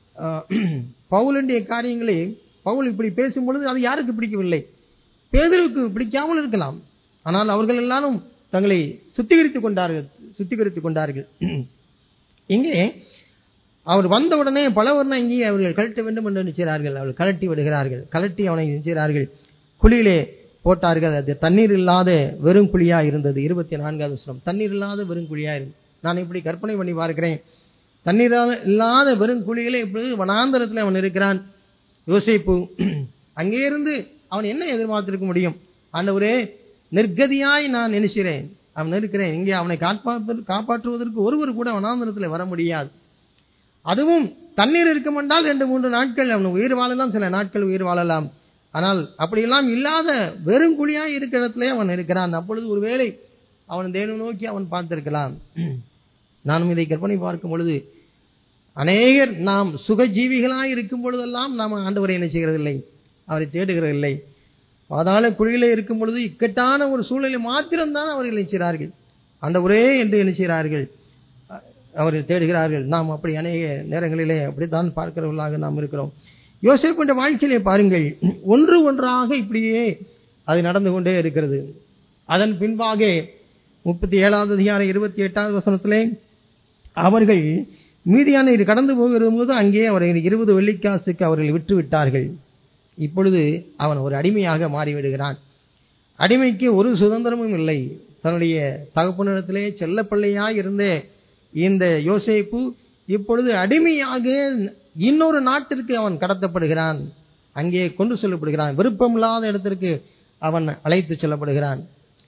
பவுலுடைய காரியங்களை பவுல் இப்படி பேசும் பொழுது அது யாருக்கு பிடிக்கவில்லை? பேதுருவுக்கு பிடிக்காமல் இருக்கலாம். ஆனால் அவர்கள் எல்லாரும் தங்களை சுத்திகரித்துக் கொண்டார்கள். இங்கே அவர் வந்தவுடனே பலவர்ண இங்கே அவர்கள் கழட்ட வேண்டும் என்று நினைக்கிறார்கள். அவர்கள் கழட்டி விடுகிறார்கள். கழட்டி அவனை நினைக்கிறார்கள், குழியிலே போட்டார்கள். அது தண்ணீர் இல்லாத வெறும் குழியா இருந்தது. 24வது வசனம், தண்ணீர் இல்லாத வெறும் குழியா இருந்தது. நான் இப்படி கற்பனை பண்ணி பார்க்கிறேன், தண்ணீர் இல்லாத வெறும் குழியிலே இப்பொழுது வனாந்தரத்தில் அவன் இருக்கிறான். யோசேப்பு அங்கே இருந்து அவன் என்ன எதிர்பார்த்திருக்க முடியும்? ஆண்டவரே, நிர்கதியாய் நான் நினைக்கிறேன், அவன் இருக்கிறேன், இங்கே அவனை காப்பாற்றுவதற்கு ஒருவர் கூட வனாந்தரத்தில் வர முடியாது. அதுவும் தண்ணீர் இருக்கும் என்றால் 2-3 நாட்கள் அவன் உயிர் வாழலாம், சில நாட்கள் உயிர் வாழலாம். ஆனால் அப்படியெல்லாம் இல்லாத வெறும் குழியாய் இருக்கிற இடத்துல அவன் இருக்கிறான். அப்பொழுது ஒருவேளை அவன் தேவனை நோக்கி அவன் பார்த்திருக்கலாம். நானும் இதை கற்பனை பார்க்கும் பொழுது, அநேகர் நாம் சுகஜீவிகளாய் இருக்கும் பொழுதெல்லாம் நாம் ஆண்டவரை என்ன செய்கிறதில்லை, அவரை தேடுகிறதில்லை. பாதாள குழியிலே இருக்கும் பொழுது இக்கட்டான ஒரு சூழலை மாத்திரம்தான் அவர்கள் நினைக்கிறார்கள், ஆண்டவரே என்று நினைக்கிறார்கள், அவர்கள் தேடுகிறார்கள். நாம் அப்படி அநேக நேரங்களிலே அப்படித்தான் பார்க்கிறவர்களாக நாம் இருக்கிறோம். யோசேப்புடைய வாழ்க்கையிலே பாருங்கள், ஒன்று ஒன்றாக இப்படியே அது நடந்து கொண்டே இருக்கிறது. அதன் பின்பாக 37வது அதிகாரம் 28வது வசனத்திலே அவர்கள் மீதியான கடந்து போகிற போது அங்கே அவர்கள் 20 வெள்ளிக்காசுக்கு அவர்கள் விட்டு விட்டார்கள். இப்பொழுது அவன் ஒரு அடிமையாக மாறிவிடுகிறான். அடிமைக்கு ஒரு சுதந்திரமும் இல்லை. தன்னுடைய தகப்பனிடத்திலே செல்லப்பிள்ளையாய் இருந்த இந்த யோசேப்பு இப்பொழுது அடிமையாக இன்னொரு நாட்டிற்கு அவன் கடத்தப்படுகிறான். அங்கே கொண்டு செல்லப்படுகிறான். விருப்பமில்லாத இடத்திற்கு அவன் அழைத்து செல்லப்படுகிறான்.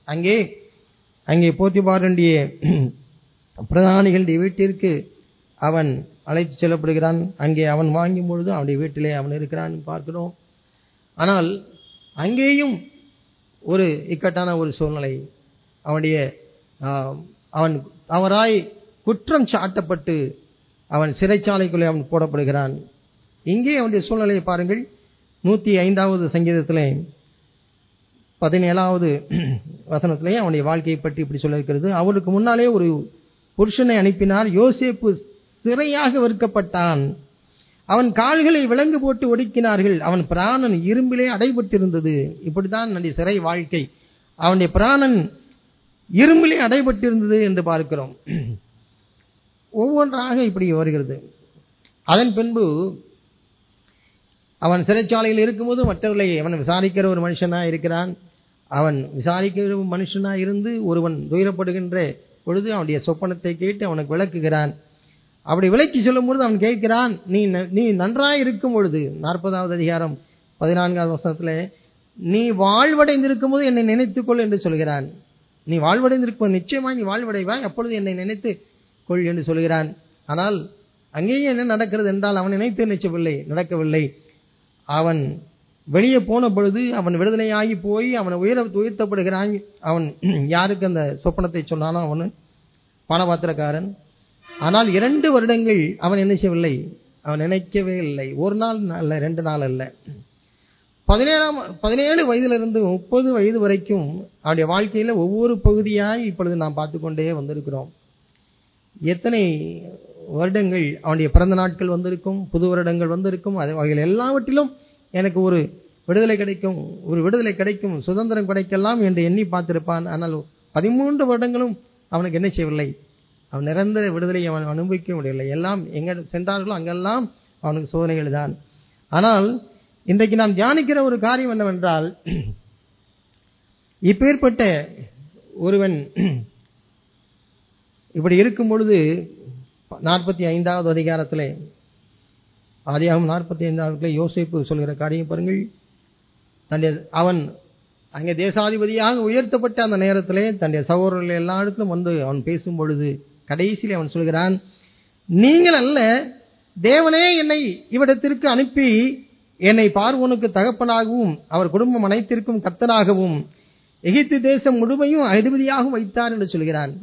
அங்கே போத்திபாருடைய பிரதானிகளுடைய வீட்டிற்கு அவன் அழைத்து செல்லப்படுகிறான். அங்கே அவன் வாங்கும் பொழுது அவனுடைய வீட்டிலே அவன் இருக்கிறான் பார்க்கிறோம். ஆனால் அங்கேயும் ஒரு இக்கட்டான ஒரு சூழ்நிலை. அவன் அவராய் குற்றம் சாட்டப்பட்டு அவன் சிறைச்சாலைக்குள்ளே அவன் போடப்படுகிறான். இங்கே அவனுடைய சூழ்நிலையை பாருங்கள். 105வது சங்கீதத்திலே 17வது வசனத்திலே அவனுடைய வாழ்க்கையை பற்றி இப்படி சொல்லியிருக்கிறது. அவருக்கு முன்னாலே ஒரு புருஷனை அனுப்பினார். யோசேப்பு சிறையாக விற்கப்பட்டான். அவன் கால்களை விலங்கு போட்டு ஒடுக்கினார்கள். அவன் பிராணன் இரும்பிலே அடைபட்டிருந்தது. இப்படித்தான் அவனுடைய சிறை வாழ்க்கை. அவனுடைய பிராணன் இரும்பிலே அடைபட்டிருந்தது என்று பார்க்கிறோம். ஒவ்வொன்றாக இப்படி வருகிறது. அதன் பின்பு அவன் சிறைச்சாலையில் இருக்கும்போது மற்றவர்களை அவன் விசாரிக்கிற ஒரு மனுஷனா இருக்கிறான். அவன் விசாரிக்கிற மனுஷனா இருந்து ஒருவன் துயரப்படுகின்ற பொழுது அவனுடைய சொப்பனத்தை கேட்டு அவனுக்கு விளக்குகிறான். அப்படி விளக்கி சொல்லும் பொழுது அவன் கேட்கிறான், நீ நன்றாய் இருக்கும் பொழுது, 40வது அதிகாரம் 14வது வசனத்துல, நீ வாழ்வடைந்திருக்கும் போது என்னை நினைத்துக்கொள் என்று சொல்கிறான். நீ வாழ்வடைந்திருக்கும், நிச்சயமா நீ வாழ்வடைவாய், அப்பொழுது என்னை நினைத்து கொள் என்று சொல்கிறான். ஆனால் அங்கேயே என்ன நடக்கிறது என்றால், அவன் நினைத்து நடக்கவில்லை. அவன் வெளியே போன பொழுது அவன் விடுதலையாகி போய் அவன் உயர்த்தப்படுகிறான். அவன் யாருக்கு அந்த சொப்பனத்தை சொன்னானோ அவனு பானபாத்திரக்காரன். ஆனால் 2 வருடங்கள் அவன் என்ன செய்யவில்லை, அவன் நினைக்கவே இல்லை. ஒரு நாள் அல்ல, 2 நாள் அல்ல, 17 வயதிலிருந்து 30 வயது வரைக்கும் அவனுடைய வாழ்க்கையில ஒவ்வொரு பகுதியாய் இப்பொழுது நாம் பார்த்து கொண்டே வந்திருக்கிறோம். எத்தனை வருடங்கள் அவனுடைய பிறந்த நாட்கள் வந்திருக்கும், புது வருடங்கள் வந்திருக்கும். அவைகள் எல்லாவற்றிலும் எனக்கு ஒரு விடுதலை கிடைக்கும், சுதந்திரம் கிடைக்கலாம் என்று எண்ணி பார்த்திருப்பான். ஆனால் 13 வருடங்களும் அவனுக்கு என்ன செய்யவில்லை, அவன் நிரந்தர விடுதலை அவன் அனுபவிக்க முடியவில்லை. எல்லாம் எங்க சென்றார்களோ அங்கெல்லாம் அவனுக்கு சோதனைகள் தான். ஆனால் இன்றைக்கு நாம் தியானிக்கிற ஒரு காரியம் என்னவென்றால், இப்பேற்பட்ட ஒருவன் இப்படி இருக்கும் பொழுது 45வது அதிகாரத்திலே, ஆதியாகமம் 45வது யோசேப்பு சொல்கிற காரியம் பாருங்கள். அவன் அங்கே தேசாதிபதியாக உயர்த்தப்பட்ட அந்த நேரத்திலே தன்னுடைய சகோதரர்கள் எல்லா இடத்திலும் வந்து அவன் பேசும் பொழுது கடைசியிலே அவன் சொல்கிறான், நீங்கள் அல்ல, தேவனே என்னை இவ்விடத்திற்கு அனுப்பி என்னை பார்வோனுக்கு தகப்பனாகவும் அவர் குடும்பம் அனைத்திற்கும் கர்த்தனாகவும் எகிப்து தேசம் முழுமையும் அதிபதியாகவும் வைத்தார் என்று சொல்கிறான்.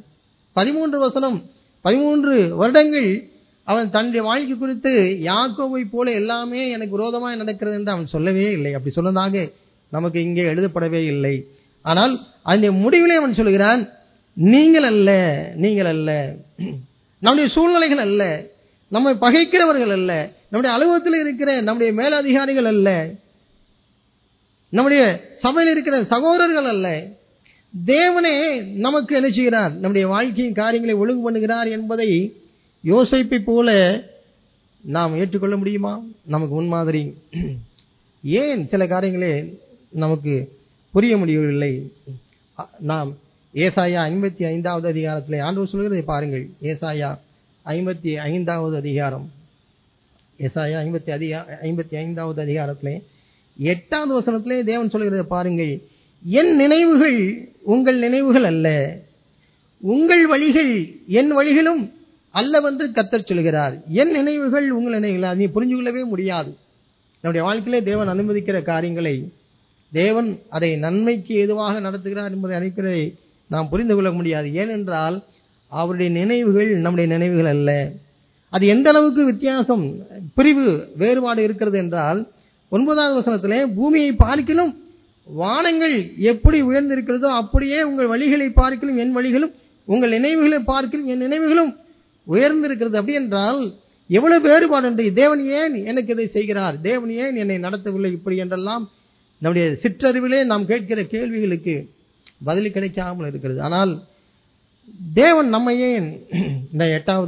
13 வருடங்கள் அவன் தன்னுடைய வாழ்க்கை குறித்து யாக்கோபை போல எல்லாமே எனக்கு விரோதமாய் நடக்கிறது என்று அவன் சொல்லவே இல்லை. அப்படி சொன்னதாக நமக்கு இங்கே எழுதப்படவே இல்லை. ஆனால் அந்த முடிவிலே அவன் சொல்கிறான், நீங்கள் அல்ல, நம்முடைய சூழ்நிலைகள் அல்ல, நம்மை பகைக்கிறவர்கள் அல்ல, நம்முடைய அலுவலகத்தில் இருக்கிற நம்முடைய மேலதிகாரிகள் அல்ல, நம்முடைய சபையில் இருக்கிற சகோதரர்கள் அல்ல, தேவனே நமக்கு என்ன செய்கிறார், நம்முடைய வாழ்க்கையின் காரியங்களை ஒழுங்கு பண்ணுகிறார் என்பதை யோசேப்பை போல நாம் ஏற்றுக்கொள்ள முடியுமா? நமக்கு முன்மாதிரி. ஏன் சில காரியங்களே நமக்கு புரிய முடியவில்லை? நாம் ஏசாயா 55வது அதிகாரத்திலே ஆண்டவர் சொல்கிறதை பாருங்கள். ஏசாயா 55வது அதிகாரம், ஏசாயா 55வது அதிகாரத்திலே 8வது வசனத்திலே தேவன் சொல்கிறதை பாருங்கள். என் நினைவுகள் உங்கள் நினைவுகள் அல்ல, உங்கள் வழிகள் என் வழிகளும் அல்லவென்று கர்த்தர் சொல்கிறார். என் நினைவுகள் உங்கள் நினைவுகள், அதை புரிஞ்சு கொள்ளவே முடியாது. நம்முடைய வாழ்க்கையிலே தேவன் அனுமதிக்கிற காரியங்களை தேவன் அதை நன்மைக்கு ஏதுவாக நடத்துகிறார் என்பதை அனைக்கிறதை நாம் புரிந்து கொள்ள முடியாது. ஏனென்றால் அவருடைய நினைவுகள் நம்முடைய நினைவுகள் அல்ல. அது எந்த அளவுக்கு வித்தியாசம், பிரிவு, வேறுபாடு இருக்கிறது என்றால், 9வது வசனத்திலே பூமியை பார்க்கிலும் வானங்கள் எப்படி உயர்ந்திருக்கிறதோ அப்படியே உங்கள் வழிகளை பார்க்கிலும் என் வழிகளும், உங்கள் நினைவுகளை பார்க்கிலும் என் நினைவுகளும் உயர்ந்திருக்கிறது. அப்படி என்றால் எவ்வளவு வேறுபாடு என்று. தேவன் ஏன் எனக்கு இதை செய்கிறார், தேவன் ஏன் என்னை நடத்தவில்லை, இப்படி என்றெல்லாம் நம்முடைய சிற்றறிவிலே நாம் கேட்கிற கேள்விகளுக்கு பதில் கிடைக்காமல் இருக்கிறது. ஆனால் தேவன் நம்மை ஏன் இந்த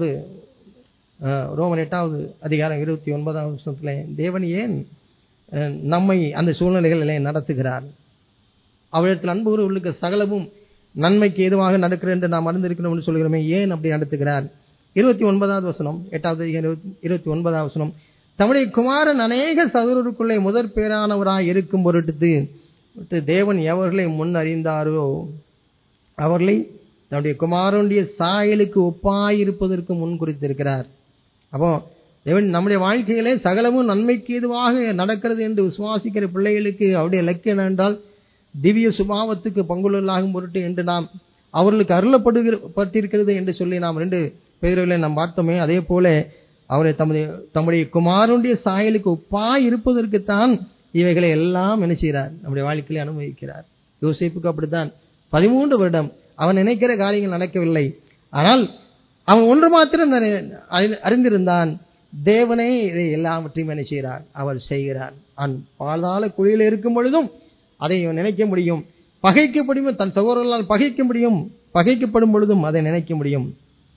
ரோமன் 8வது அதிகாரம் 29வது வசனத்திலே தேவன் ஏன் நம்மை அந்த சூழ்நிலைகளிலே நடத்துகிறார்? அவரிடத்தில் அன்பு கூறுவர்களுக்கு சகலமும் நன்மைக்கு ஏதுவாக நடக்கிறது என்று நாம் அறிந்திருக்கிறோம் என்று சொல்கிறோமே, ஏன் அப்படி நடத்துகிறார்? 29வது வசனம், 8வது 29வது வசனம், தம்முடைய குமாரன் அநேக சகோதரருக்குள்ளே முதற் பேரானவராய் இருக்கும் பொருட்டு தேவன் எவர்களை முன் அறிந்தாரோ அவர்களை தம்முடைய குமாரனுடைய சாயலுக்கு ஒப்பாயிருப்பதற்கு முன் குறித்திருக்கிறார். அப்போ தேவன் நம்முடைய வாழ்க்கையிலே சகலமும் நன்மைக்கு ஏதுவாக நடக்கிறது என்று விசுவாசிக்கிற பிள்ளைகளுக்கு அவருடைய லட்சியம் என்றால் திவ்ய சுபாவத்துக்கு பங்குள்ளாகும் பொருட்டு என்று நாம் அவர்களுக்கு அருளப்பட்டிருக்கிறது என்று சொல்லி நாம் 2 பேர்களை நாம் பார்த்தோமே. அதே போல அவரை தம்முடைய குமாரனுடைய சாயலுக்கு ஒப்பாய் இருப்பதற்குத்தான் இவைகளை எல்லாம் என்ன செய்கிறார், நம்முடைய வாழ்க்கையிலே அனுபவிக்கிறார். யோசேப்புக்கு அப்படித்தான் 13 வருடம் அவன் நினைக்கிற காரியங்கள் நடக்கவில்லை. ஆனால் அவன் ஒன்று மாத்திரம் அறிந்திருந்தான், தேவனே இதை எல்லாவற்றையும் என்ன செய்கிறார், அவர் செய்கிறார். அவன் பாதாள குழியில் இருக்கும் பொழுதும் அதை நினைக்க முடியும், பகைக்கப்படும், தன் சகோதரர்களால் பகைக்க முடியும், பகைக்கப்படும் பொழுதும் அதை நினைக்க முடியும்.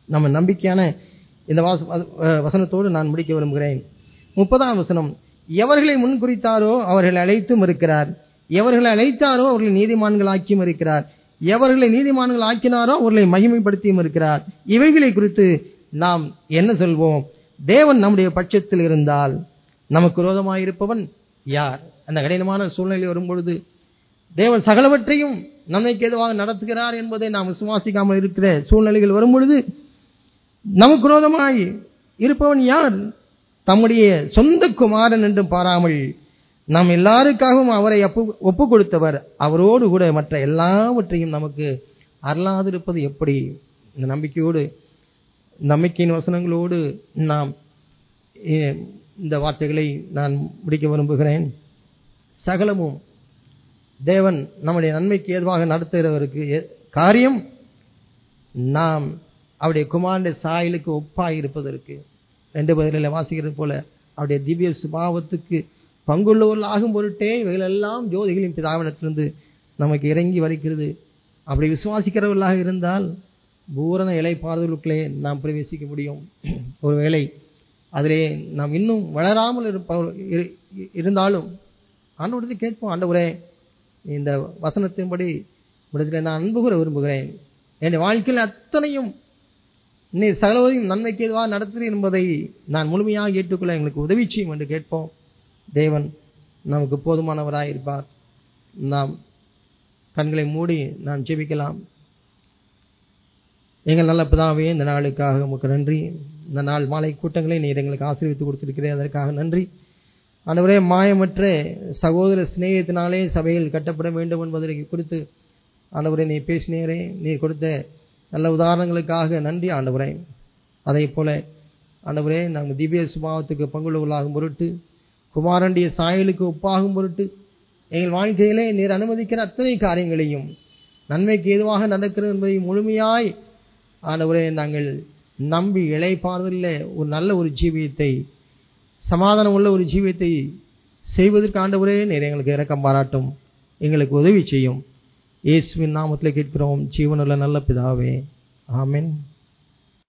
நம்ம நம்பிக்கையான இந்த வசனத்தோடு நான் முடிக்க விரும்புகிறேன். 30ஆம் வசனம், எவர்களை முன்குறித்தாரோ அவர்களை அழைத்தும் இருக்கிறார், எவர்களை அழைத்தாரோ அவர்களை நீதிமான்கள் ஆக்கியும் இருக்கிறார், எவர்களை நீதிமான்கள் ஆக்கினாரோ அவர்களை மகிமைப்படுத்தியும் இருக்கிறார். இவைகளை குறித்து நாம் என்ன சொல்வோம்? தேவன் நம்முடைய பட்சத்தில் இருந்தால் நமக்கு விரோதமாயிருப்பவன் யார்? அந்த கடினமான சூழ்நிலை வரும்பொழுது தேவன் சகலவற்றையும் நம்மைக்கு எதுவாக நடத்துகிறார் என்பதை நாம் விசுவாசிக்காமல் இருக்கிற சூழ்நிலைகள் வரும்பொழுது நமக்கு விரோதமாய் இருப்பவன் யார்? தம்முடைய சொந்த குமாரன் என்றும் பாராமல் நாம் எல்லாருக்காகவும் அவரை ஒப்பு கொடுத்தவர் அவரோடு கூட மற்ற எல்லாவற்றையும் நமக்கு அருளாதிருப்பது எப்படி? இந்த நம்பிக்கையோடு, நம்பிக்கையின் வசனங்களோடு நாம் இந்த வார்த்தைகளை நான் முடிக்க விரும்புகிறேன். சகலமும் தேவன் நம்முடைய நன்மைக்கு ஏதுவாக நடத்துகிறவருக்கு காரியம் நாம் அவருடைய குமாரனுடைய சாயலுக்கு ஒப்பாய் இருப்பதற்கு 2 வாசிக்கிறது போல அவருடைய திவ்ய சுபாவத்துக்கு பங்குள்ளவர்கள் ஆகும் பொருட்டே இவைகளெல்லாம் ஜோதிகளின் பிதாவினத்திலிருந்து நமக்கு இறங்கி வருகிறது. அப்படி விசுவாசிக்கிறவர்களாக இருந்தால் பூரண இலைப்பாறுதலுக்குள்ளே நாம் பிரவேசிக்க முடியும். ஒருவேளை அதிலே நாம் இன்னும் வளராமல் இருந்தாலும் ஆண்டவரத்தை கேட்போம், ஆண்டவரே இந்த வசனத்தின்படி முடிஞ்ச நான் அன்பு கூற விரும்புகிறேன், என் வாழ்க்கையில் அத்தனையும் நீ சகலவதையும் நன்மைக்கு எதுவாக நடத்துகிறேன் என்பதை நான் முழுமையாக ஏற்றுக்கொள்ள எங்களுக்கு உதவி செய்யும் என்று கேட்போம். தேவன் நமக்கு போதுமானவராக இருப்பார். நாம் கண்களை மூடி நாம் ஜெபிக்கலாம். எங்கள் நல்ல பிதாவே, இந்த நாளுக்காக உமக்கு நன்றி. இந்த நாள் மாலை கூட்டங்களை நீர் எங்களுக்கு ஆசீர்வித்து கொடுத்திருக்கிறேன், அதற்காக நன்றி. ஆண்டவரே, மாயமற்ற சகோதர சிநேகத்தினாலே சபையில் கட்டப்பட வேண்டும் என்பதை குறித்து ஆண்டவரே நீ பேசினீரே, நீர் கொடுத்த நல்ல உதாரணங்களுக்காக நன்றி ஆண்டவரே. அதே போல ஆண்டவரே, நாங்கள் திவ்ய சுபாவத்துக்கு பங்குள்ளவர்களாகும் பொருட்டு, குமாரனுடைய சாயலுக்கு ஒப்பாகும் பொருட்டு எங்கள் வாழ்க்கையிலே நீர் அனுமதிக்கிற அத்தனை காரியங்களையும் நன்மைக்கு ஏதுவாக நடக்கிறது என்பதை முழுமையாய் ஆண்டவரே நாங்கள் நம்பி இளைப்பாறுதலில் ஒரு நல்ல ஒரு ஜீவியத்தை, சமாதானம் உள்ள ஒரு ஜீவியத்தை செய்வதற்கு ஆண்டவரே நீர் எங்களுக்கு இரக்கம் பாராட்டும், எங்களுக்கு உதவி செய்யும். இயேசுவின் நாமத்தில் கேட்கிறோம் ஜீவனுள்ள நல்ல பிதாவே, ஆமென்.